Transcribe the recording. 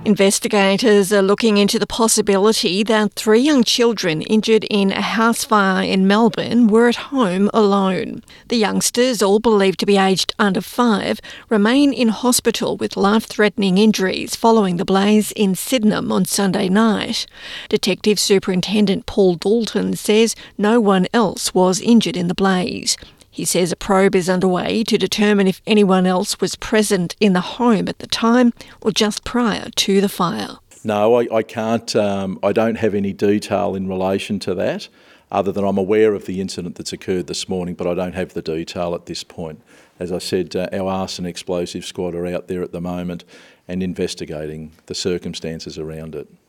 Investigators are looking into the possibility that 3 young children injured in a house fire in Melbourne were at home alone. The youngsters, all believed to be aged under 5, remain in hospital with life-threatening injuries following the blaze in Sydenham on Sunday night. Detective Superintendent Paul Dalton says no one else was injured in the blaze. He says a probe is underway to determine if anyone else was present in the home at the time or just prior to the fire. No, I can't. I don't have any detail in relation to that, other than I'm aware of the incident that's occurred this morning, but I don't have the detail at this point. As I said, our arson explosive squad are out there at the moment and investigating the circumstances around it.